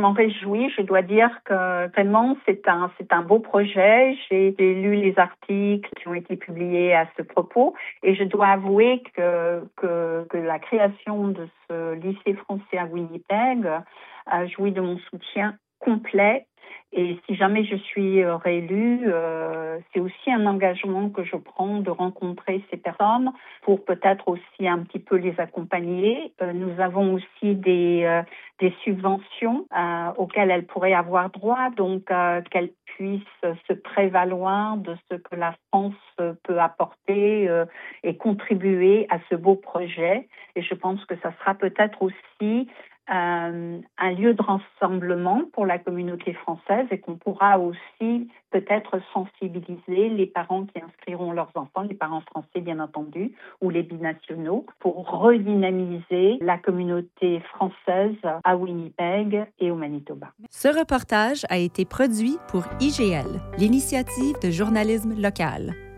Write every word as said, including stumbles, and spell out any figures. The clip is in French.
m'en réjouis. Je dois dire que vraiment, c'est un, c'est un beau projet. J'ai, j'ai lu les articles qui ont été publiés à ce propos et je dois avouer que, que, que la création de ce lycée français à Winnipeg a joui de mon soutien complet. Et si jamais je suis réélue, euh, c'est aussi un engagement que je prends de rencontrer ces personnes pour peut-être aussi un petit peu les accompagner. Euh, nous avons aussi des, euh, des subventions euh, auxquelles elles pourraient avoir droit, donc euh, qu'elles puissent se prévaloir de ce que la France peut apporter euh, et contribuer à ce beau projet. Et je pense que ça sera peut-être aussi Euh, un lieu de rassemblement pour la communauté française et qu'on pourra aussi peut-être sensibiliser les parents qui inscriront leurs enfants, les parents français bien entendu, ou les binationaux, pour redynamiser la communauté française à Winnipeg et au Manitoba. Ce reportage a été produit pour I G L, l'initiative de journalisme local.